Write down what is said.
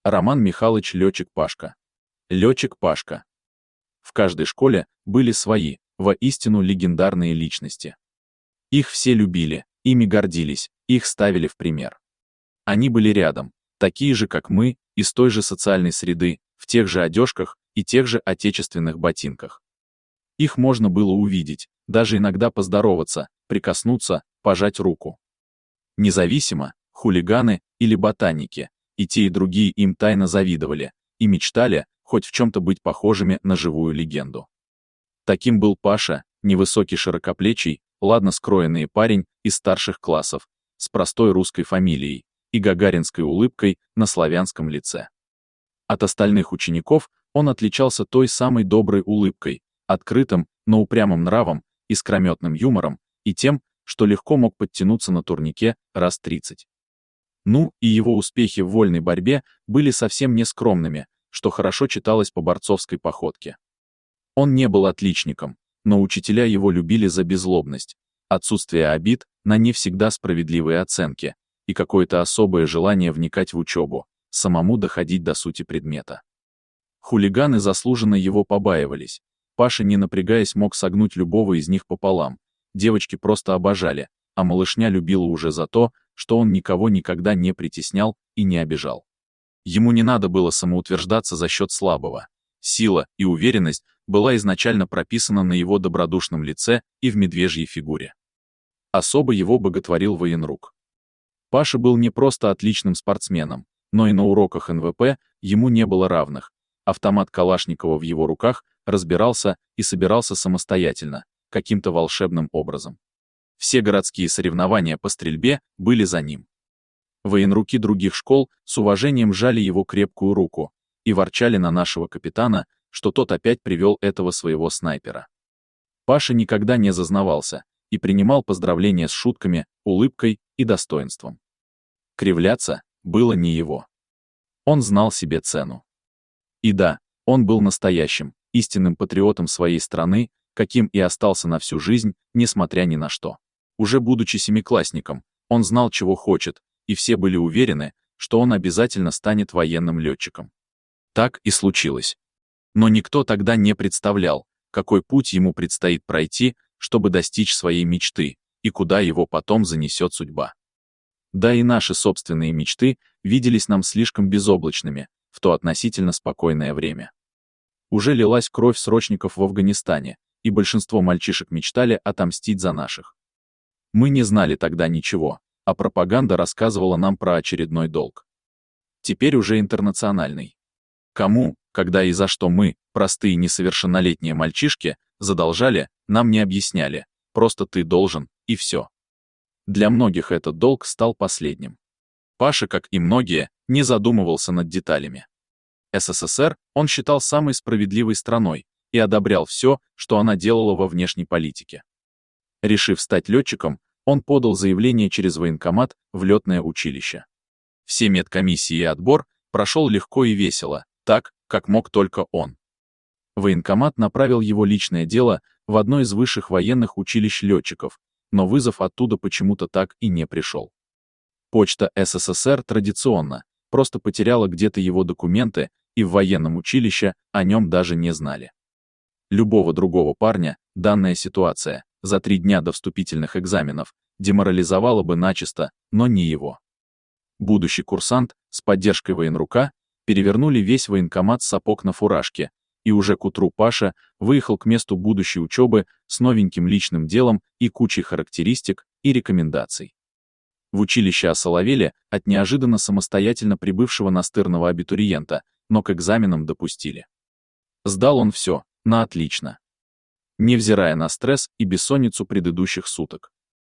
Роман Михайлович Летчик Пашка. Летчик Пашка. В каждой школе были свои, воистину легендарные личности. Их все любили, ими гордились, их ставили в пример. Они были рядом, такие же, как мы, из той же социальной среды, в тех же одежках и тех же отечественных ботинках. Их можно было увидеть, даже иногда поздороваться, прикоснуться, пожать руку. Независимо, хулиганы или ботаники, и те, и другие им тайно завидовали, и мечтали хоть в чем-то быть похожими на живую легенду. Таким был Паша, невысокий широкоплечий, ладно скроенный парень из старших классов, с простой русской фамилией и гагаринской улыбкой на славянском лице. От остальных учеников он отличался той самой доброй улыбкой, открытым, но упрямым нравом, искрометным юмором и тем, что легко мог подтянуться на турнике раз 30. Ну, и его успехи в вольной борьбе были совсем не скромными, что хорошо читалось по борцовской походке. Он не был отличником, но учителя его любили за беззлобность, отсутствие обид на не всегда справедливые оценки и какое-то особое желание вникать в учебу, самому доходить до сути предмета. Хулиганы заслуженно его побаивались. Паша, не напрягаясь, мог согнуть любого из них пополам. Девочки просто обожали, а малышня любила уже за то, что он никого никогда не притеснял и не обижал. Ему не надо было самоутверждаться за счет слабого. Сила и уверенность была изначально прописана на его добродушном лице и в медвежьей фигуре. Особо его боготворил военрук. Паша был не просто отличным спортсменом, но и на уроках НВП ему не было равных. Автомат Калашникова в его руках разбирался и собирался самостоятельно, каким-то волшебным образом. Все городские соревнования по стрельбе были за ним. Военруки других школ с уважением жали его крепкую руку и ворчали на нашего капитана, что тот опять привел этого своего снайпера. Паша никогда не зазнавался и принимал поздравления с шутками, улыбкой и достоинством. Кривляться было не его. Он знал себе цену. И да, он был настоящим, истинным патриотом своей страны, каким и остался на всю жизнь, несмотря ни на что. Уже будучи семиклассником, он знал, чего хочет, и все были уверены, что он обязательно станет военным летчиком. Так и случилось. Но никто тогда не представлял, какой путь ему предстоит пройти, чтобы достичь своей мечты, и куда его потом занесет судьба. Да и наши собственные мечты виделись нам слишком безоблачными в то относительно спокойное время. Уже лилась кровь срочников в Афганистане, и большинство мальчишек мечтали отомстить за наших. Мы не знали тогда ничего, а пропаганда рассказывала нам про очередной долг. Теперь уже интернациональный. Кому, когда и за что мы, простые несовершеннолетние мальчишки, задолжали, нам не объясняли, просто ты должен, и все. Для многих этот долг стал последним. Паша, как и многие, не задумывался над деталями. СССР он считал самой справедливой страной и одобрял все, что она делала во внешней политике. Решив стать летчиком, он подал заявление через военкомат в летное училище. Все медкомиссии и отбор прошел легко и весело, так, как мог только он. Военкомат направил его личное дело в одно из высших военных училищ летчиков, но вызов оттуда почему-то так и не пришел. Почта СССР традиционно просто потеряла где-то его документы, и в военном училище о нем даже не знали. Любого другого парня данная ситуация за 3 дня до вступительных экзаменов деморализовала бы начисто, но не его. Будущий курсант с поддержкой военрука перевернули весь военкомат с сапог на фуражке, и уже к утру Паша выехал к месту будущей учебы с новеньким личным делом и кучей характеристик и рекомендаций. В училище осоловели от неожиданно самостоятельно прибывшего настырного абитуриента, но к экзаменам допустили. Сдал он все, на отлично. Невзирая на стресс и бессонницу предыдущих суток.